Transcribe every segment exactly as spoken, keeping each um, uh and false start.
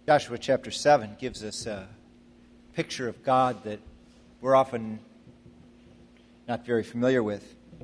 Joshua chapter seven gives us a picture of God that we're often not very familiar with.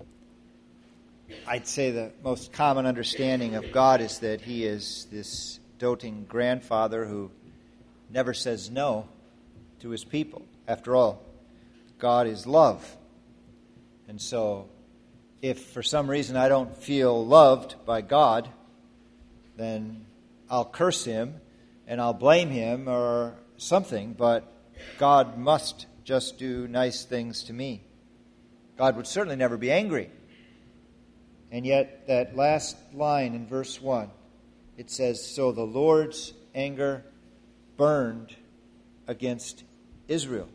I'd say the most common understanding of God is that He is this doting grandfather who never says no to His people. After all, God is love. And so, if for some reason I don't feel loved by God, then I'll curse Him and I'll blame Him or something, but God must just do nice things to me. God would certainly never be angry. And yet, that last line in verse one, it says, "So the Lord's anger burned against Israel."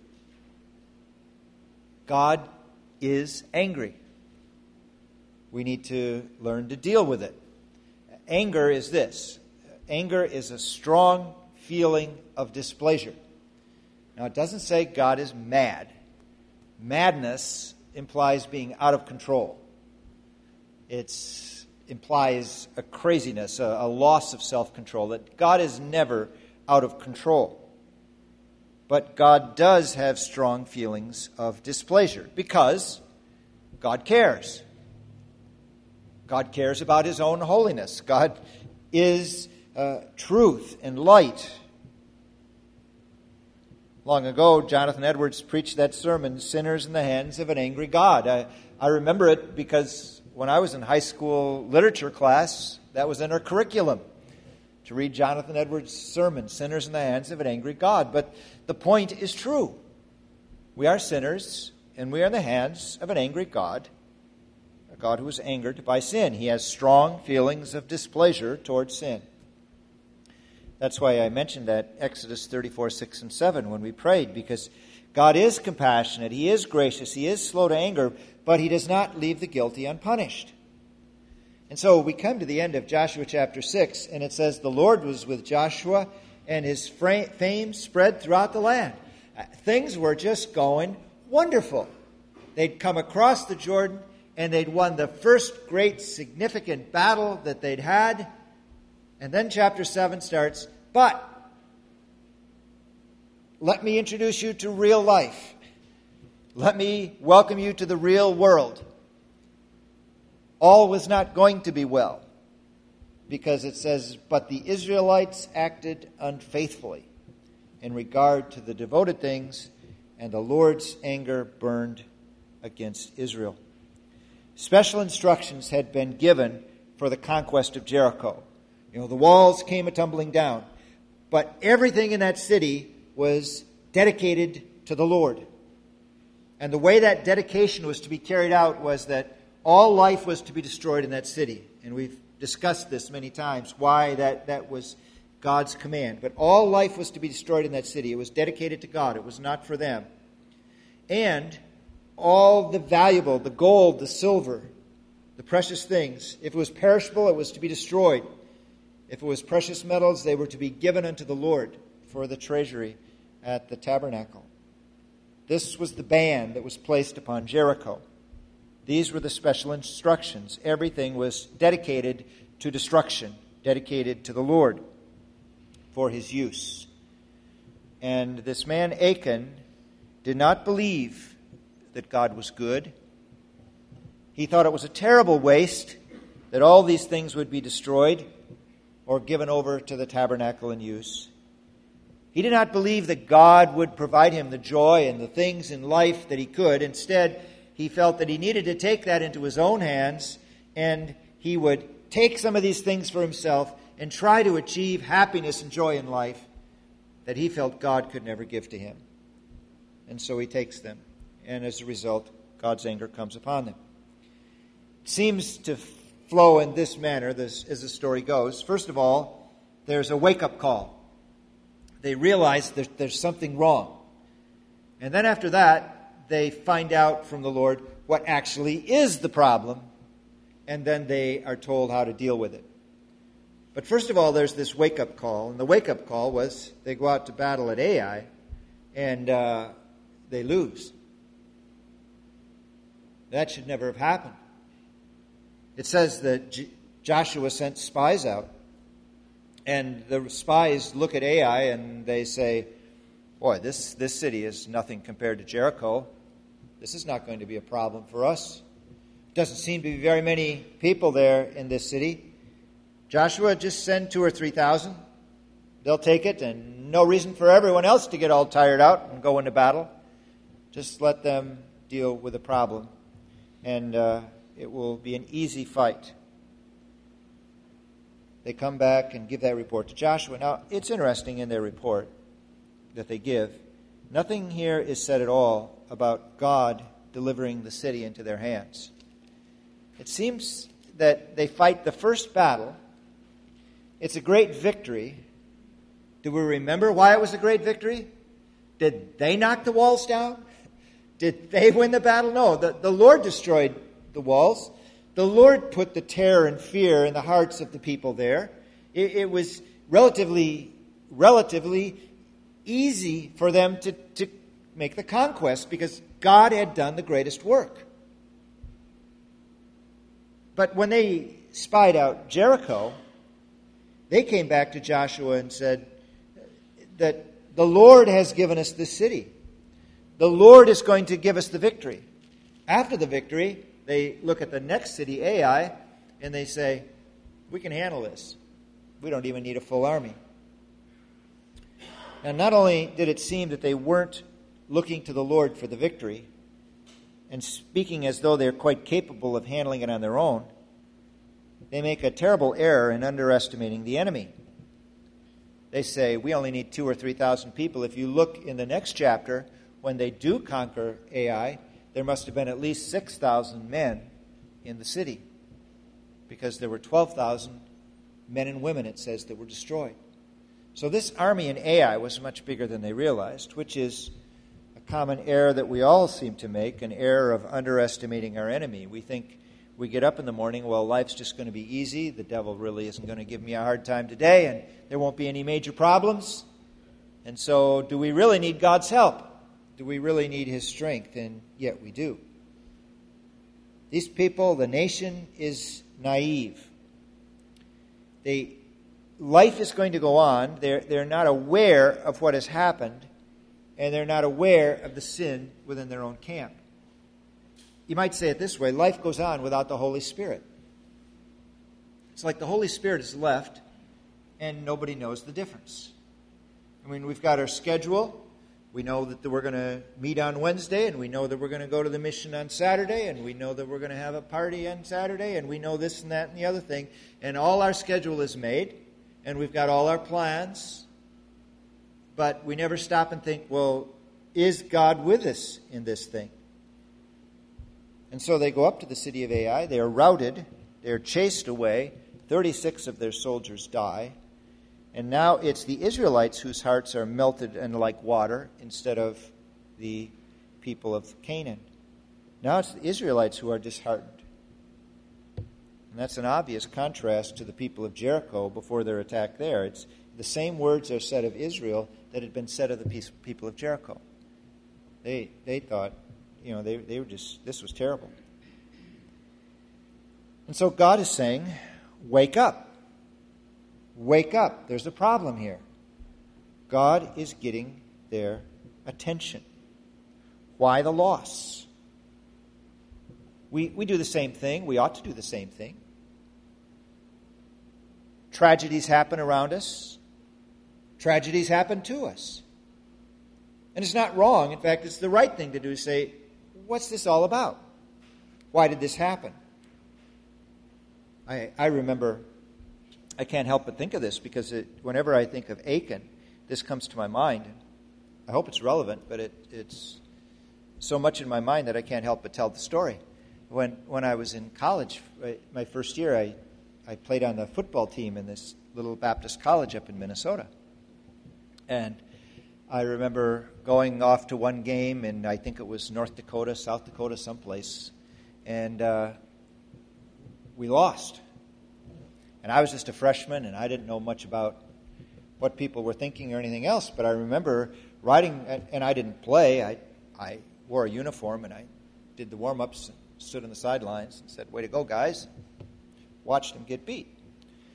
God is angry. We need to learn to deal with it. Anger is this. Anger is a strong feeling of displeasure. Now, it doesn't say God is mad. Madness implies being out of control. It implies a craziness, a, a loss of self-control, that God is never out of control. But God does have strong feelings of displeasure because God cares. God cares about His own holiness. God is uh, truth and light. Long ago, Jonathan Edwards preached that sermon, "Sinners in the Hands of an Angry God." I, I remember it because when I was in high school literature class, that was in our curriculum, to read Jonathan Edwards' sermon, "Sinners in the Hands of an Angry God." But the point is true. We are sinners, and we are in the hands of an angry God, a God who is angered by sin. He has strong feelings of displeasure towards sin. That's why I mentioned that Exodus thirty-four, six and seven when we prayed, because God is compassionate, He is gracious, He is slow to anger, but He does not leave the guilty unpunished. And so we come to the end of Joshua chapter six, and it says, "The Lord was with Joshua, and his fame spread throughout the land." Things were just going wonderful. They'd come across the Jordan, and they'd won the first great significant battle that they'd had. And then chapter seven starts, "But let me introduce you to real life. Let me welcome you to the real world." All was not going to be well, because it says, "But the Israelites acted unfaithfully in regard to the devoted things, and the Lord's anger burned against Israel." Special instructions had been given for the conquest of Jericho. You know, the walls came a-tumbling down, but everything in that city was dedicated to the Lord. And the way that dedication was to be carried out was that all life was to be destroyed in that city. And we've discussed this many times, why that, that was God's command. But all life was to be destroyed in that city. It was dedicated to God. It was not for them. And all the valuable, the gold, the silver, the precious things, if it was perishable, it was to be destroyed. If it was precious metals, they were to be given unto the Lord for the treasury at the tabernacle. This was the ban that was placed upon Jericho. These were the special instructions. Everything was dedicated to destruction, dedicated to the Lord for His use. And this man Achan did not believe that God was good. He thought it was a terrible waste that all these things would be destroyed or given over to the tabernacle in use. He did not believe that God would provide him the joy and the things in life that he could. Instead, he felt that he needed to take that into his own hands, and he would take some of these things for himself and try to achieve happiness and joy in life that he felt God could never give to him. And so he takes them, and as a result, God's anger comes upon them. It seems to flow in this manner this, as the story goes. First of all, there's a wake-up call. They realize that there's something wrong. And then after that, they find out from the Lord what actually is the problem, and then they are told how to deal with it. But first of all, there's this wake-up call, and the wake-up call was they go out to battle at Ai, and uh, they lose. That should never have happened. It says that J- Joshua sent spies out, And the spies look at Ai and they say, boy, this, this city is nothing compared to Jericho. This is not going to be a problem for us. Doesn't seem to be very many people there in this city. Joshua, just send two or three thousand. They'll take it, and no reason for everyone else to get all tired out and go into battle. Just let them deal with the problem, and uh, it will be an easy fight. They come back and give that report to Joshua. Now, it's interesting in their report that they give, nothing here is said at all about God delivering the city into their hands. It seems that they fight the first battle. It's a great victory. Do we remember why it was a great victory? Did they knock the walls down? Did they win the battle? No, the, the Lord destroyed the walls. The Lord put the terror and fear in the hearts of the people there. It, it was relatively, relatively easy for them to, to make the conquest because God had done the greatest work. But when they spied out Jericho, they came back to Joshua and said that the Lord has given us this city. The Lord is going to give us the victory. After the victory, they look at the next city, Ai, and they say, we can handle this. We don't even need a full army. Now, not only did it seem that they weren't looking to the Lord for the victory and speaking as though they're quite capable of handling it on their own, they make a terrible error in underestimating the enemy. They say, we only need two or three thousand people. If you look in the next chapter, when they do conquer Ai, there must have been at least six thousand men in the city, because there were twelve thousand men and women, it says, that were destroyed. So this army in Ai was much bigger than they realized, which is a common error that we all seem to make, an error of underestimating our enemy. We think we get up in the morning, well, life's just going to be easy. The devil really isn't going to give me a hard time today, and there won't be any major problems. And so do we really need God's help? Do we really need his strength? And yet we do. These people, the nation, is naive. They, life is going to go on. They're, they're not aware of what has happened, and they're not aware of the sin within their own camp. You might say it this way, life goes on without the Holy Spirit. It's like the Holy Spirit is left, and nobody knows the difference. I mean, we've got our schedule. We know that we're going to meet on Wednesday, and we know that we're going to go to the mission on Saturday, and we know that we're going to have a party on Saturday, and we know this and that and the other thing. And all our schedule is made, and we've got all our plans. But we never stop and think, well, is God with us in this thing? And so they go up to the city of Ai. They are routed. They are chased away. thirty-six of their soldiers die. And now it's the Israelites whose hearts are melted and like water instead of the people of Canaan. Now it's the Israelites who are disheartened. And that's an obvious contrast to the people of Jericho before their attack there. It's the same words are said of Israel that had been said of the people of Jericho. They they thought, you know, they, they were just, this was terrible. And so God is saying, wake up. Wake up. There's a problem here. God is getting their attention. Why the loss? We, we do the same thing. We ought to do the same thing. Tragedies happen around us. Tragedies happen to us. And it's not wrong. In fact, it's the right thing to do, say, what's this all about? Why did this happen? I, I remember, I can't help but think of this because it, whenever I think of Achan, this comes to my mind. I hope it's relevant, but it, it's so much in my mind that I can't help but tell the story. When when I was in college, my first year, I, I played on the football team in this little Baptist college up in Minnesota. And I remember going off to one game, and I think it was North Dakota, South Dakota, someplace, and uh, we lost. And I was just a freshman, and I didn't know much about what people were thinking or anything else, but I remember riding, and I didn't play. I, I wore a uniform, and I did the warm-ups, and stood on the sidelines, and said, way to go, guys. Watched them get beat.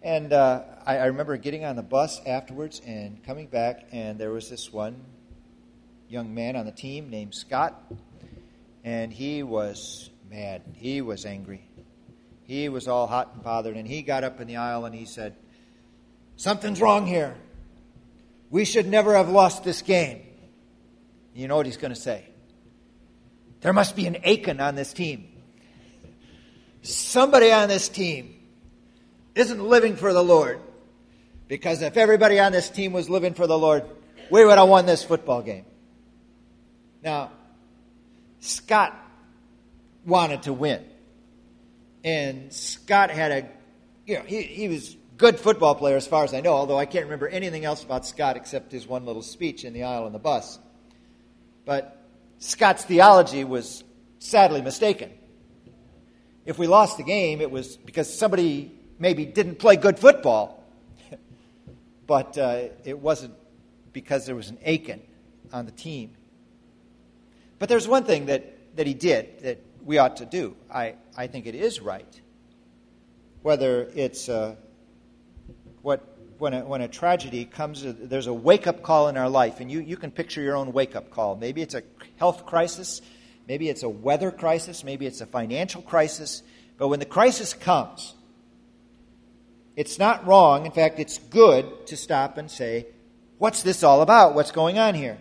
And uh, I, I remember getting on the bus afterwards and coming back, and there was this one young man on the team named Scott, and he was mad. He was angry. He was all hot and bothered, and he got up in the aisle and he said, "Something's wrong here. We should never have lost this game." You know what he's going to say? "There must be an Achan on this team. Somebody on this team isn't living for the Lord. Because if everybody on this team was living for the Lord, we would have won this football game." Now, Scott wanted to win. And Scott had a, you know, he, he was a good football player as far as I know, although I can't remember anything else about Scott except his one little speech in the aisle on the bus. But Scott's theology was sadly mistaken. If we lost the game, it was because somebody maybe didn't play good football. But uh, it wasn't because there was an Achan on the team. But there's one thing that, that he did that we ought to do. I, I think it is right. Whether it's uh, what when a, when a tragedy comes, there's a wake-up call in our life. And you, you can picture your own wake-up call. Maybe it's a health crisis. Maybe it's a weather crisis. Maybe it's a financial crisis. But when the crisis comes, it's not wrong. In fact, it's good to stop and say, what's this all about? What's going on here?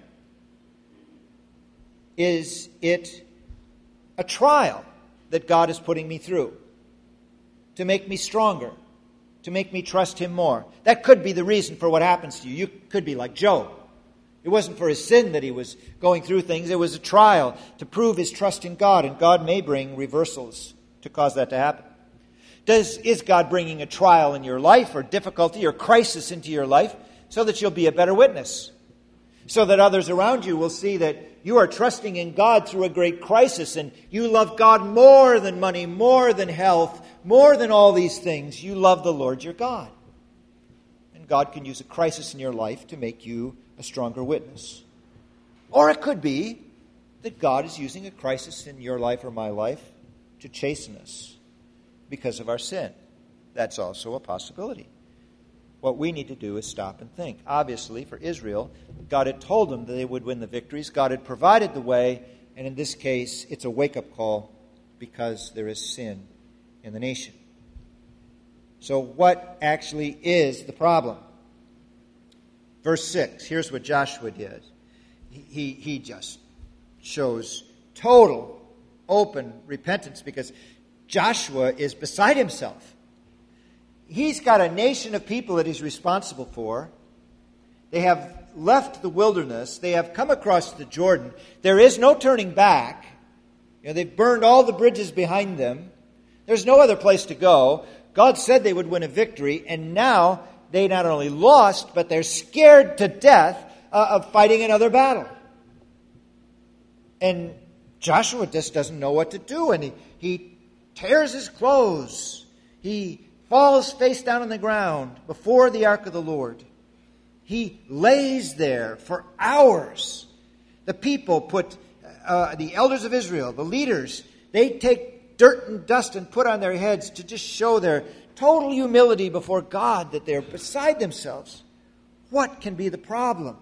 Is it a trial that God is putting me through to make me stronger, to make me trust Him more? That could be the reason for what happens to you. You could be like Job. It wasn't for his sin that he was going through things. It was a trial to prove his trust in God, and God may bring reversals to cause that to happen. Does, is God bringing a trial in your life or difficulty or crisis into your life so that you'll be a better witness? So that others around you will see that you are trusting in God through a great crisis and you love God more than money, more than health, more than all these things. You love the Lord your God. And God can use a crisis in your life to make you a stronger witness. Or it could be that God is using a crisis in your life or my life to chasten us because of our sin. That's also a possibility. What we need to do is stop and think. Obviously, for Israel, God had told them that they would win the victories. God had provided the way, and in this case, it's a wake-up call because there is sin in the nation. So what actually is the problem? Verse six, here's what Joshua did. He, he, he just shows total, open repentance because Joshua is beside himself. He's got a nation of people that he's responsible for. They have left the wilderness. They have come across the Jordan. There is no turning back. You know, they've burned all the bridges behind them. There's no other place to go. God said they would win a victory, and now they not only lost, but they're scared to death uh, of fighting another battle. And Joshua just doesn't know what to do, and he, he tears his clothes. He falls face down on the ground before the ark of the Lord. He lays there for hours. The people put, uh, the elders of Israel, the leaders, they take dirt and dust and put on their heads to just show their total humility before God, that they're beside themselves. What can be the problem?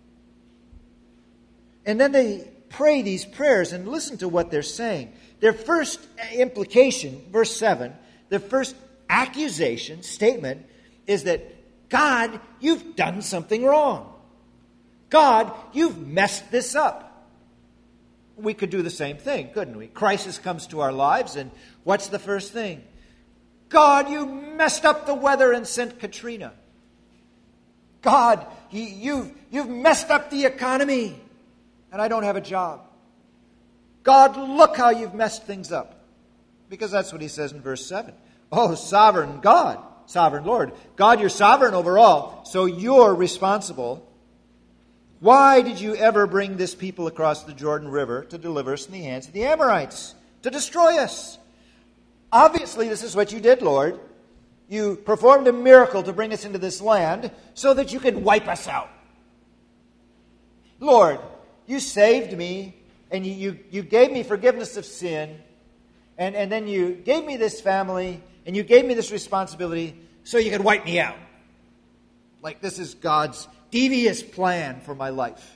And then they pray these prayers and listen to what they're saying. Their first implication, verse seven, their first accusation, statement, is that, God, you've done something wrong. God, you've messed this up. We could do the same thing, couldn't we? Crisis comes to our lives, and what's the first thing? God, you messed up the weather and sent Katrina. God, you, you've, you've messed up the economy, and I don't have a job. God, look how you've messed things up. Because that's what he says in verse seven. Oh, sovereign God, sovereign Lord. God, you're sovereign over all, so you're responsible. Why did you ever bring this people across the Jordan River to deliver us in the hands of the Amorites, to destroy us? Obviously, this is what you did, Lord. You performed a miracle to bring us into this land so that you could wipe us out. Lord, you saved me, and you, you, you gave me forgiveness of sin, and, and then you gave me this family, and you gave me this responsibility so you could wipe me out. Like this is God's devious plan for my life.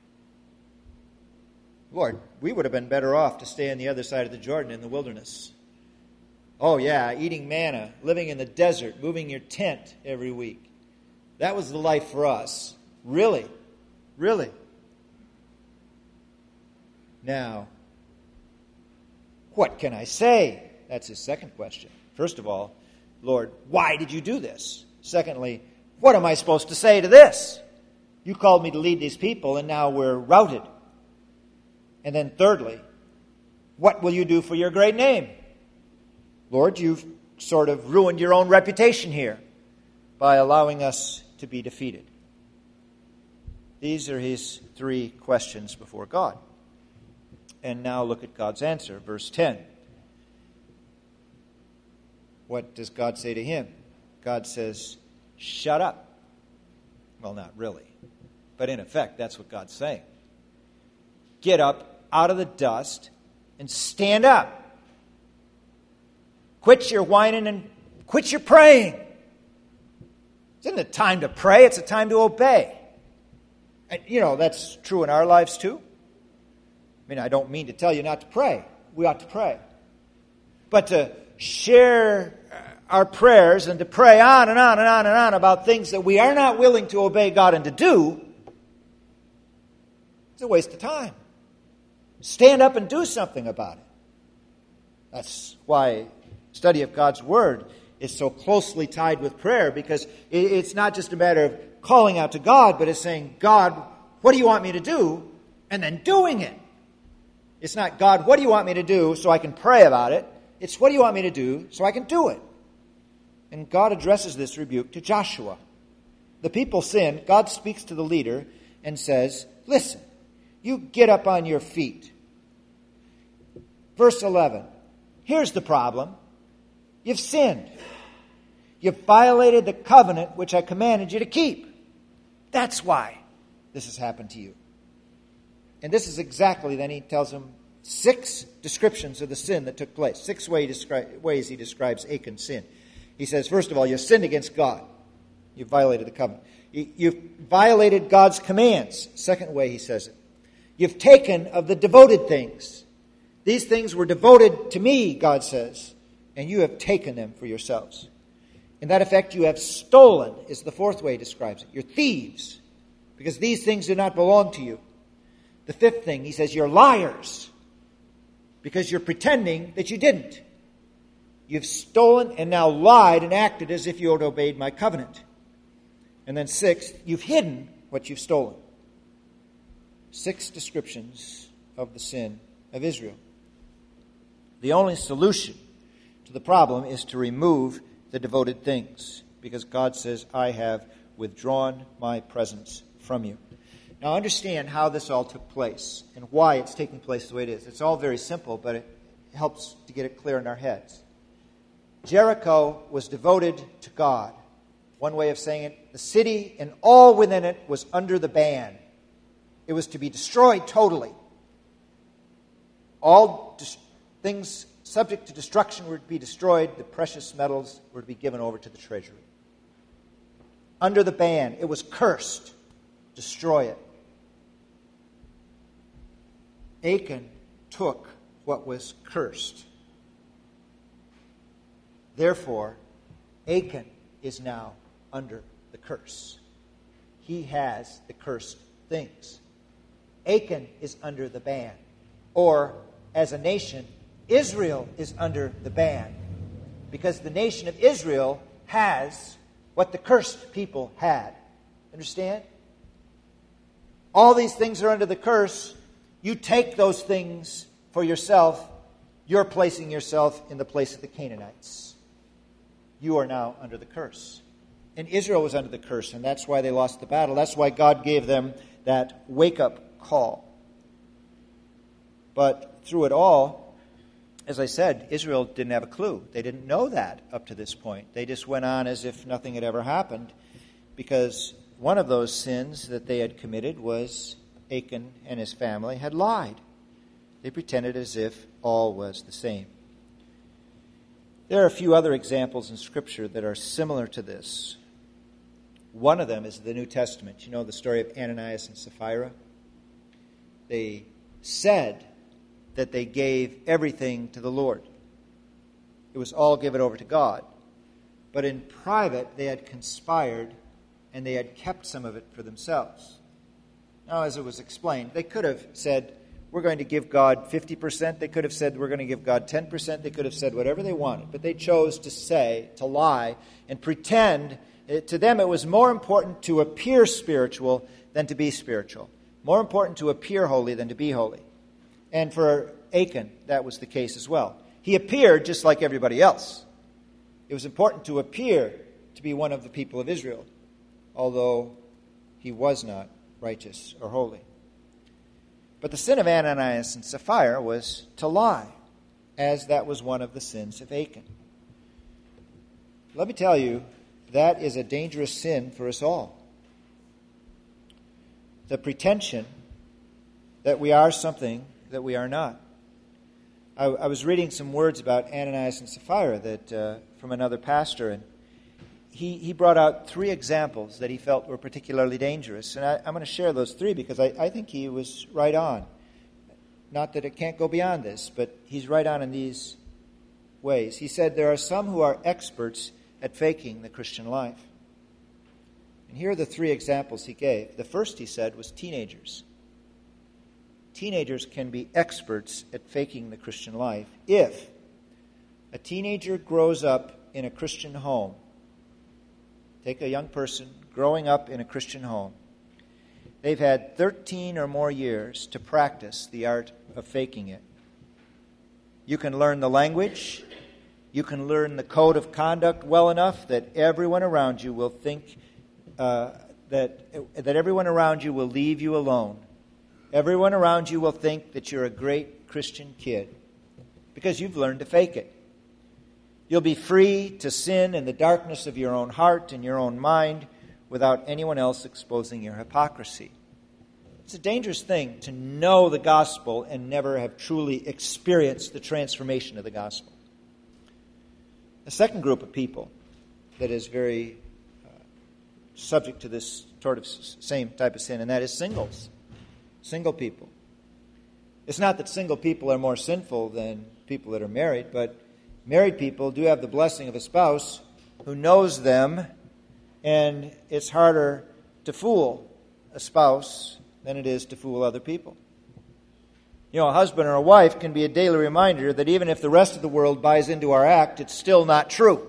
Lord, we would have been better off to stay on the other side of the Jordan in the wilderness. Oh yeah, eating manna, living in the desert, moving your tent every week. That was the life for us. Really? Really? Now, what can I say? That's his second question. First of all, Lord, why did you do this? Secondly, what am I supposed to say to this? You called me to lead these people, and now we're routed. And then thirdly, what will you do for your great name? Lord, you've sort of ruined your own reputation here by allowing us to be defeated. These are his three questions before God. And now look at God's answer, verse ten. What does God say to him? God says, shut up. Well, not really. But in effect, that's what God's saying. Get up out of the dust and stand up. Quit your whining and quit your praying. It's not a time to pray, it's a time to obey. And, you know, that's true in our lives too. I mean, I don't mean to tell you not to pray. We ought to pray. But to share our prayers and to pray on and on and on and on about things that we are not willing to obey God and to do, it's a waste of time. Stand up and do something about it. That's why study of God's Word is so closely tied with prayer, because it's not just a matter of calling out to God, but it's saying, God, what do you want me to do? And then doing it. It's not, God, what do you want me to do so I can pray about it? It's, what do you want me to do so I can do it? And God addresses this rebuke to Joshua. The people sin. God speaks to the leader and says, listen, you get up on your feet. Verse eleven. Here's the problem. You've sinned. You've violated the covenant which I commanded you to keep. That's why this has happened to you. And this is exactly, then he tells them six descriptions of the sin that took place. Six way descri- ways he describes Achan's sin. He says, first of all, you sinned against God. You've violated the covenant. You, you've violated God's commands. Second way he says it. You've taken of the devoted things. These things were devoted to me, God says, and you have taken them for yourselves. In that effect, you have stolen, is the fourth way he describes it. You're thieves, because these things do not belong to you. The fifth thing, he says, you're liars, because you're pretending that you didn't. You've stolen and now lied and acted as if you had obeyed my covenant. And then sixth, you've hidden what you've stolen. Six descriptions of the sin of Israel. The only solution to the problem is to remove the devoted things, because God says, I have withdrawn my presence from you. Now understand how this all took place and why it's taking place the way it is. It's all very simple, but it helps to get it clear in our heads. Jericho was devoted to God. One way of saying it, the city and all within it was under the ban. It was to be destroyed totally. All dis- things subject to destruction were to be destroyed. The precious metals were to be given over to the treasury. Under the ban, it was cursed. Destroy it. Achan took what was cursed. Therefore, Achan is now under the curse. He has the cursed things. Achan is under the ban. Or, as a nation, Israel is under the ban. Because the nation of Israel has what the cursed people had. Understand? All these things are under the curse. You take those things for yourself. You're placing yourself in the place of the Canaanites. You are now under the curse. And Israel was under the curse, and that's why they lost the battle. That's why God gave them that wake-up call. But through it all, as I said, Israel didn't have a clue. They didn't know that up to this point. They just went on as if nothing had ever happened, because one of those sins that they had committed was Achan and his family had lied. They pretended as if all was the same. There are a few other examples in Scripture that are similar to this. One of them is the New Testament. You know the story of Ananias and Sapphira? They said that they gave everything to the Lord. It was all given over to God. But in private, they had conspired and they had kept some of it for themselves. Now, as it was explained, they could have said, we're going to give God fifty percent. They could have said, we're going to give God ten percent. They could have said whatever they wanted. But they chose to say, to lie, and pretend. To them, it was more important to appear spiritual than to be spiritual. More important to appear holy than to be holy. And for Achan, that was the case as well. He appeared just like everybody else. It was important to appear to be one of the people of Israel, although he was not righteous or holy. But the sin of Ananias and Sapphira was to lie, as that was one of the sins of Achan. Let me tell you, that is a dangerous sin for us all. The pretension that we are something that we are not. I, I was reading some words about Ananias and Sapphira that uh, from another pastor, and he, he brought out three examples that he felt were particularly dangerous. And I, I'm going to share those three because I, I think he was right on. Not that it can't go beyond this, but he's right on in these ways. He said there are some who are experts at faking the Christian life. And here are the three examples he gave. The first, he said, was teenagers. Teenagers can be experts at faking the Christian life if a teenager grows up in a Christian home. Take a young person growing up in a Christian home. They've had thirteen or more years to practice the art of faking it. You can learn the language. You can learn the code of conduct well enough that everyone around you will think uh, that that everyone around you will leave you alone. Everyone around you will think that you're a great Christian kid because you've learned to fake it. You'll be free to sin in the darkness of your own heart and your own mind without anyone else exposing your hypocrisy. It's a dangerous thing to know the gospel and never have truly experienced the transformation of the gospel. A second group of people that is very uh, subject to this sort of same type of sin, and that is singles. Single people. It's not that single people are more sinful than people that are married, but married people do have the blessing of a spouse who knows them, and it's harder to fool a spouse than it is to fool other people. You know, a husband or a wife can be a daily reminder that even if the rest of the world buys into our act, it's still not true.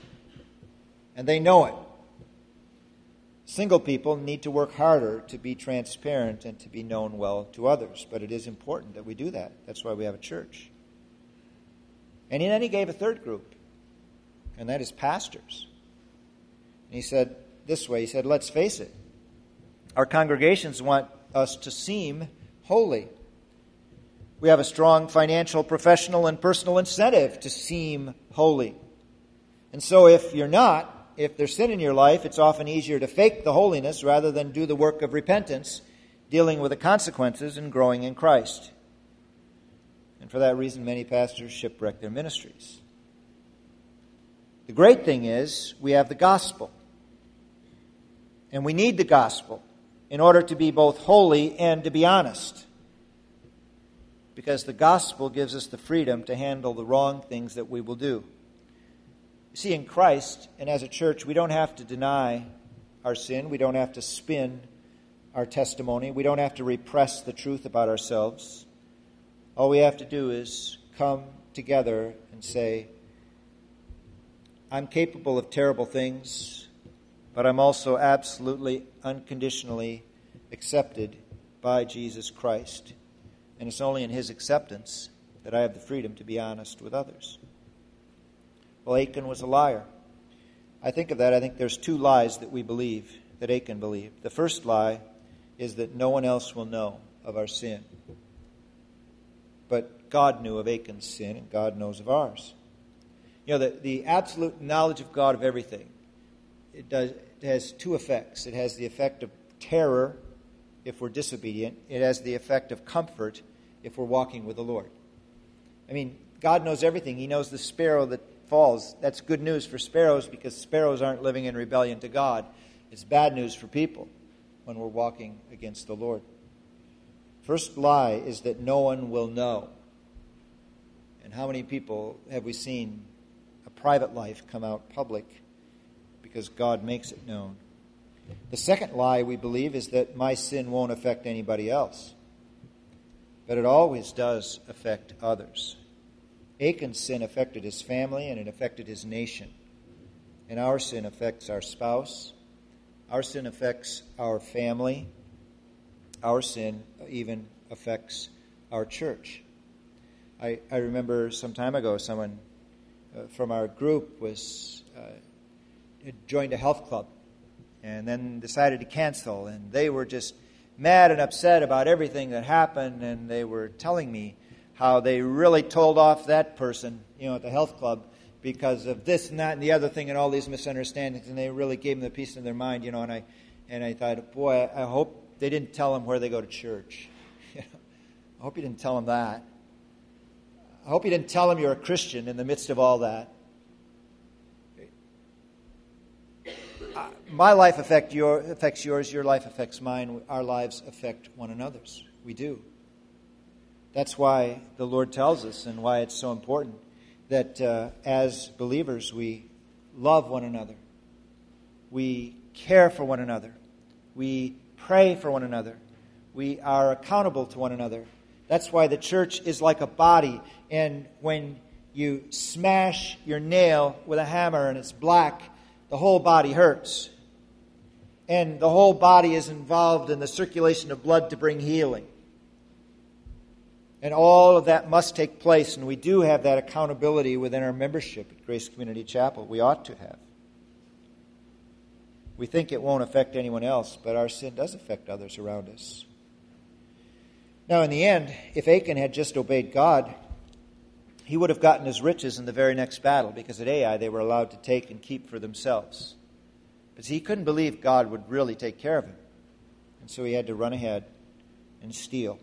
And they know it. Single people need to work harder to be transparent and to be known well to others. But it is important that we do that. That's why we have a church. And then he gave a third group, and that is pastors. And he said this way, he said, let's face it. Our congregations want us to seem holy. We have a strong financial, professional, and personal incentive to seem holy. And so if you're not, if there's sin in your life, it's often easier to fake the holiness rather than do the work of repentance, dealing with the consequences and growing in Christ. And for that reason, many pastors shipwreck their ministries. The great thing is we have the gospel. And we need the gospel in order to be both holy and to be honest. Because the gospel gives us the freedom to handle the wrong things that we will do. You see, in Christ and as a church, we don't have to deny our sin. We don't have to spin our testimony. We don't have to repress the truth about ourselves. All we have to do is come together and say, I'm capable of terrible things, but I'm also absolutely, unconditionally accepted by Jesus Christ. And it's only in His acceptance that I have the freedom to be honest with others. Well, Achan was a liar. I think of that. I think there's two lies that we believe, that Achan believed. The first lie is that no one else will know of our sin. But God knew of Achan's sin, and God knows of ours. You know, the, the absolute knowledge of God of everything, it, does, it has two effects. It has the effect of terror if we're disobedient. It has the effect of comfort if we're walking with the Lord. I mean, God knows everything. He knows the sparrow that falls, that's good news for sparrows because sparrows aren't living in rebellion to God. It's bad news for people when we're walking against the Lord. First lie is that no one will know. And how many people have we seen a private life come out public because God makes it known? The second lie, we believe, is that my sin won't affect anybody else. But it always does affect others. Achan's sin affected his family and it affected his nation. And our sin affects our spouse. Our sin affects our family. Our sin even affects our church. I, I remember some time ago someone uh, from our group was uh, had joined a health club and then decided to cancel. And they were just mad and upset about everything that happened. And they were telling me how they really told off that person, you know, at the health club because of this and that and the other thing and all these misunderstandings. And they really gave them the peace in their mind, you know. And I and I thought, boy, I hope they didn't tell them where they go to church. You know, I hope you didn't tell them that. I hope you didn't tell them you're a Christian in the midst of all that. Uh, my life affect your, affects yours, your life affects mine, our lives affect one another's. We do. That's why the Lord tells us and why it's so important that uh, as believers we love one another. We care for one another. We pray for one another. We are accountable to one another. That's why the church is like a body. And when you smash your nail with a hammer and it's black, the whole body hurts. And the whole body is involved in the circulation of blood to bring healing. And all of that must take place. And we do have that accountability within our membership at Grace Community Chapel. We ought to have. We think it won't affect anyone else, but our sin does affect others around us. Now, in the end, if Achan had just obeyed God, he would have gotten his riches in the very next battle, because at Ai they were allowed to take and keep for themselves. But see, he couldn't believe God would really take care of him. And so he had to run ahead and steal.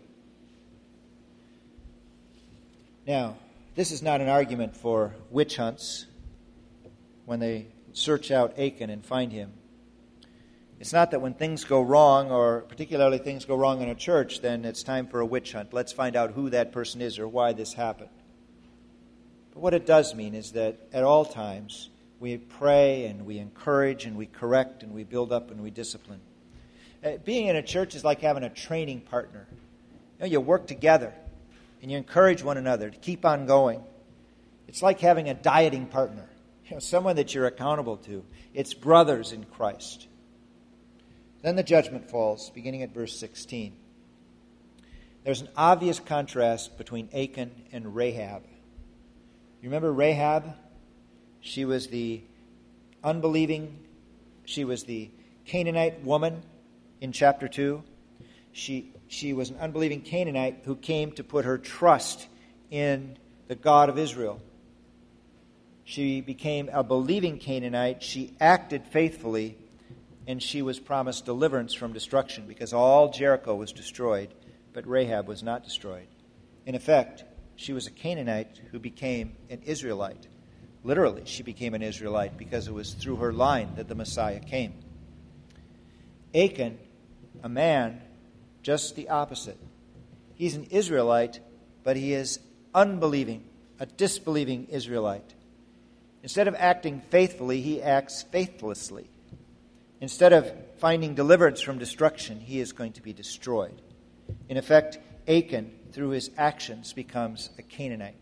Now, this is not an argument for witch hunts when they search out Achan and find him. It's not that when things go wrong, or particularly things go wrong in a church, then it's time for a witch hunt. Let's find out who that person is or why this happened. But what it does mean is that at all times we pray and we encourage and we correct and we build up and we discipline. Uh, being in a church is like having a training partner. You know, you work together and you encourage one another to keep on going. It's like having a dieting partner, you know, someone that you're accountable to. It's brothers in Christ. Then the judgment falls, beginning at verse sixteen. There's an obvious contrast between Achan and Rahab. You remember Rahab? She was the unbelieving, she was the Canaanite woman in chapter two. She, she was an unbelieving Canaanite who came to put her trust in the God of Israel. She became a believing Canaanite. She acted faithfully. And she was promised deliverance from destruction because all Jericho was destroyed, but Rahab was not destroyed. In effect, she was a Canaanite who became an Israelite. Literally, she became an Israelite because it was through her line that the Messiah came. Achan, a man, just the opposite. He's an Israelite, but he is unbelieving, a disbelieving Israelite. Instead of acting faithfully, he acts faithlessly. Instead of finding deliverance from destruction, he is going to be destroyed. In effect, Achan, through his actions, becomes a Canaanite.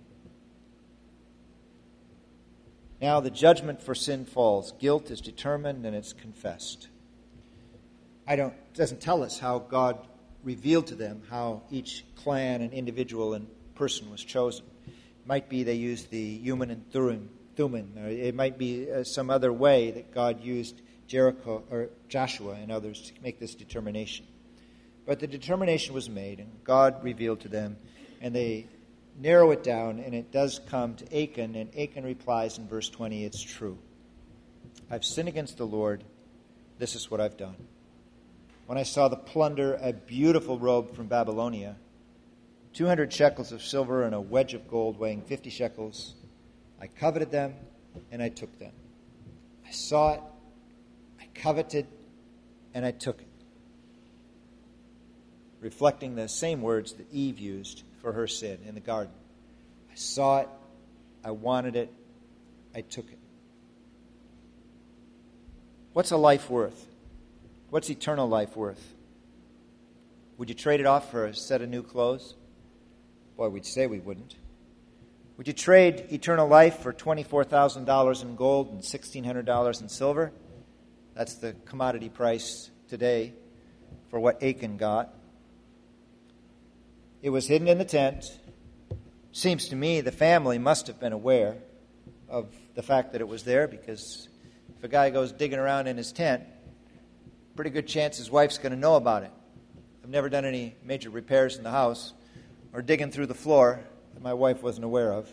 Now the judgment for sin falls. Guilt is determined and it's confessed. I don't, it doesn't tell us how God revealed to them how each clan and individual and person was chosen. It might be they used the Urim and Thummim, or it might be uh, some other way that God used Jericho or Joshua and others to make this determination. But the determination was made, and God revealed to them, and they narrow it down, and it does come to Achan, and Achan replies in verse twenty, it's true. I've sinned against the Lord. This is what I've done. When I saw the plunder, a beautiful robe from Babylonia, two hundred shekels of silver and a wedge of gold weighing fifty shekels, I coveted them, and I took them. I saw it, I coveted, and I took it. Reflecting the same words that Eve used for her sin in the garden. I saw it, I wanted it, I took it. What's a life worth? What's eternal life worth? Would you trade it off for a set of new clothes? Boy, we'd say we wouldn't. Would you trade eternal life for twenty-four thousand dollars in gold and sixteen hundred dollars in silver? That's the commodity price today for what Achan got. It was hidden in the tent. Seems to me the family must have been aware of the fact that it was there, because if a guy goes digging around in his tent, pretty good chance his wife's going to know about it. I've never done any major repairs in the house or digging through the floor that my wife wasn't aware of.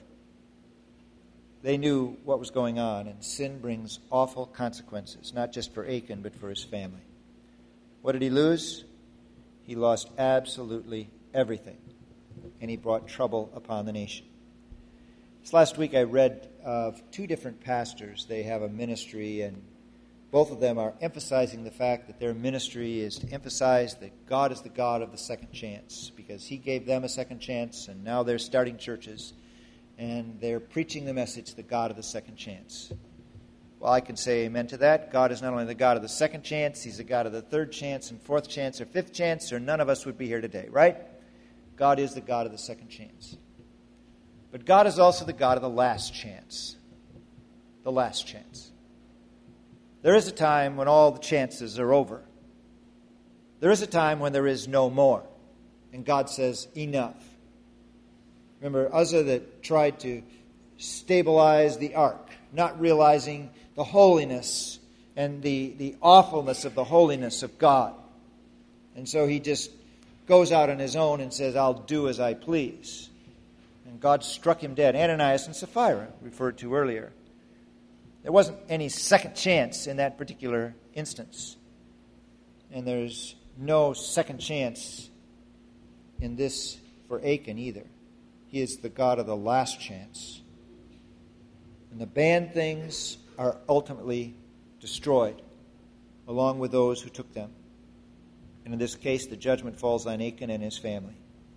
They knew what was going on, and sin brings awful consequences, not just for Achan, but for his family. What did he lose? He lost absolutely everything, and he brought trouble upon the nation. This last week I read of two different pastors. They have a ministry, and both of them are emphasizing the fact that their ministry is to emphasize that God is the God of the second chance, because he gave them a second chance, and now they're starting churches, and they're preaching the message, the God of the second chance. Well, I can say amen to that. God is not only the God of the second chance, he's the God of the third chance and fourth chance or fifth chance, or none of us would be here today, right? God is the God of the second chance. But God is also the God of the last chance. The last chance. There is a time when all the chances are over. There is a time when there is no more. And God says, enough. Remember Uzzah that tried to stabilize the ark, not realizing the holiness and the, the awfulness of the holiness of God. And so he just goes out on his own and says, I'll do as I please. And God struck him dead. Ananias and Sapphira, referred to earlier. There wasn't any second chance in that particular instance. And there's no second chance in this for Achan either. He is the God of the last chance. And the bad things are ultimately destroyed, along with those who took them. And in this case, the judgment falls on Achan and his family.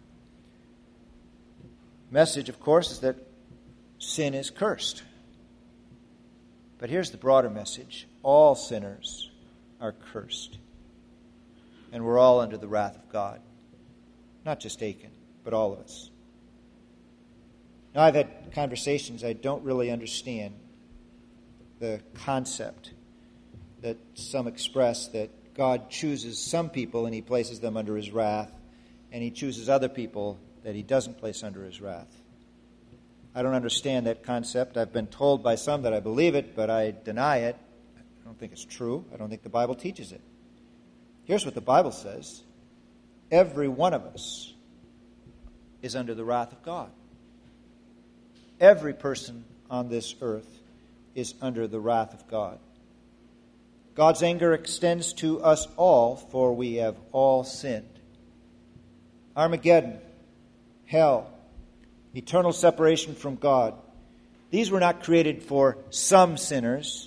Message, of course, is that sin is cursed. But here's the broader message. All sinners are cursed. And we're all under the wrath of God. Not just Achan, but all of us. Now, I've had conversations. I don't really understand the concept that some express, that God chooses some people and he places them under his wrath, and he chooses other people that he doesn't place under his wrath. I don't understand that concept. I've been told by some that I believe it, but I deny it. I don't think it's true. I don't think the Bible teaches it. Here's what the Bible says. Every one of us is under the wrath of God. Every person on this earth is under the wrath of God. God's anger extends to us all, for we have all sinned. Armageddon, hell, eternal separation from God. These were not created for some sinners.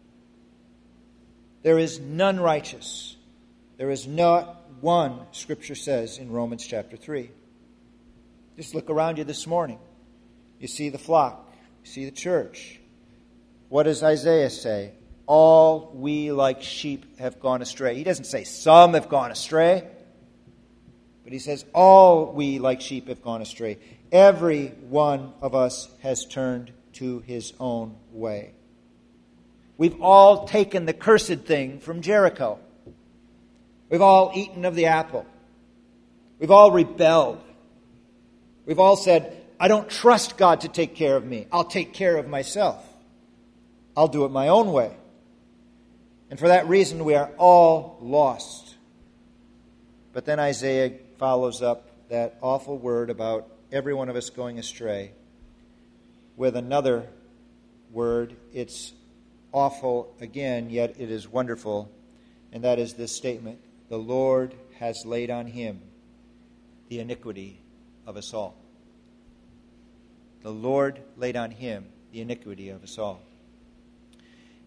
There is none righteous. There is not one, Scripture says in Romans chapter three. Just look around you this morning. You see the flock. You see the church. What does Isaiah say? All we like sheep have gone astray. He doesn't say some have gone astray. But he says all we like sheep have gone astray. Every one of us has turned to his own way. We've all taken the cursed thing from Jericho. We've all eaten of the apple. We've all rebelled. We've all said, I don't trust God to take care of me. I'll take care of myself. I'll do it my own way. And for that reason, we are all lost. But then Isaiah follows up that awful word about every one of us going astray with another word. It's awful again, yet it is wonderful. And that is this statement: the Lord has laid on him the iniquity of us all. The Lord laid on him the iniquity of us all.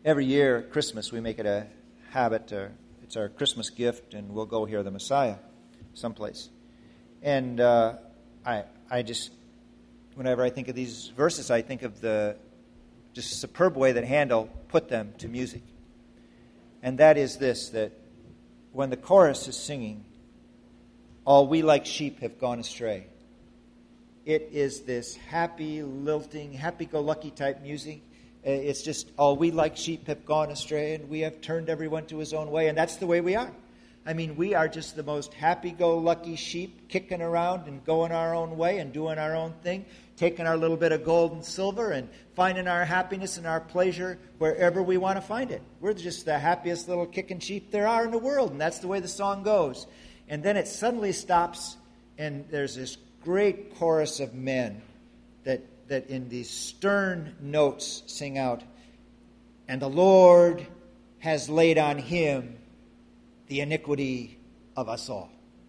Every year at Christmas we make it a habit. To, it's our Christmas gift, and we'll go hear the Messiah someplace. And uh, I, I just, whenever I think of these verses, I think of the just superb way that Handel put them to music. And that is this, that when the chorus is singing, all we like sheep have gone astray, it is this happy, lilting, happy-go-lucky type music. It's just, all we like sheep have gone astray, and we have turned everyone to his own way. And that's the way we are. I mean, we are just the most happy-go-lucky sheep, kicking around and going our own way and doing our own thing, taking our little bit of gold and silver and finding our happiness and our pleasure wherever we want to find it. We're just the happiest little kicking sheep there are in the world, and that's the way the song goes. And then it suddenly stops, and there's this great chorus of men that, that in these stern notes sing out, and the Lord has laid on him the iniquity of us all.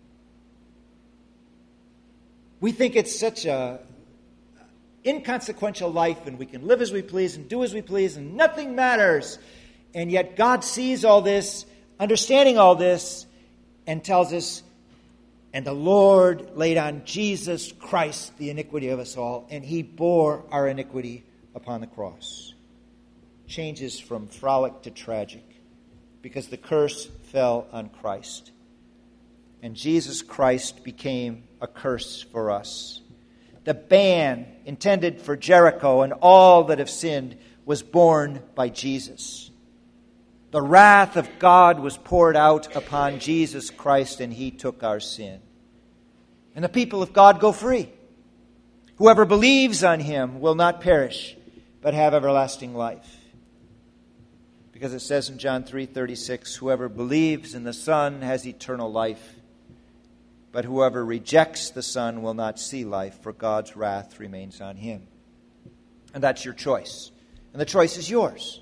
We think it's such a inconsequential life, and we can live as we please and do as we please, and nothing matters. And yet God sees all this, understanding all this, and tells us, and the Lord laid on Jesus Christ the iniquity of us all, and he bore our iniquity upon the cross. Changes from frolic to tragic, because the curse fell on Christ. And Jesus Christ became a curse for us. The ban intended for Jericho and all that have sinned was borne by Jesus. The wrath of God was poured out upon Jesus Christ, and he took our sin. And the people of God go free. Whoever believes on him will not perish, but have everlasting life. Because it says in John three thirty-six, whoever believes in the Son has eternal life, but whoever rejects the Son will not see life, for God's wrath remains on him. And that's your choice. And the choice is yours.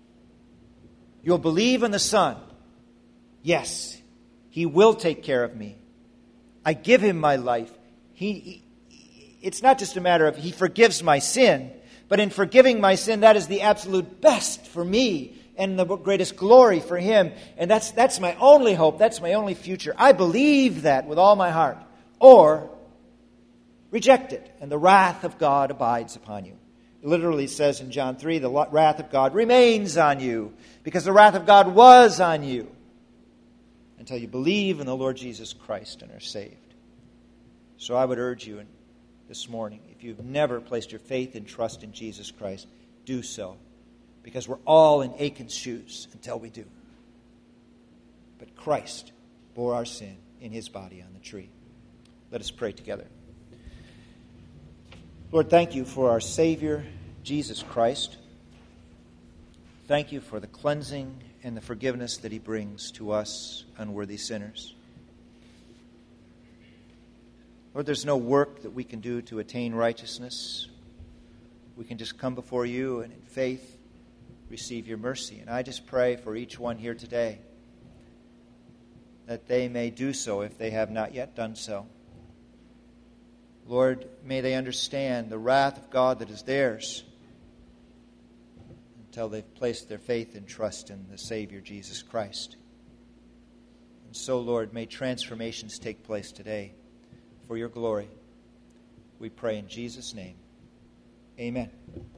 You'll believe in the Son. Yes, he will take care of me. I give him my life. He, he, it's not just a matter of he forgives my sin, but in forgiving my sin, that is the absolute best for me and the greatest glory for him. And that's that's my only hope. That's my only future. I believe that with all my heart. Or reject it, and the wrath of God abides upon you. It literally says in John three, the wrath of God remains on you, because the wrath of God was on you until you believe in the Lord Jesus Christ and are saved. So I would urge you this morning, if you've never placed your faith and trust in Jesus Christ, do so. Because we're all in Achan's shoes until we do. But Christ bore our sin in his body on the tree. Let us pray together. Lord, thank you for our Savior, Jesus Christ. Thank you for the cleansing and the forgiveness that he brings to us unworthy sinners. Lord, there's no work that we can do to attain righteousness. We can just come before you and in faith receive your mercy. And I just pray for each one here today that they may do so if they have not yet done so. Lord, may they understand the wrath of God that is theirs until they've placed their faith and trust in the Savior, Jesus Christ. And so, Lord, may transformations take place today for your glory. We pray in Jesus' name. Amen.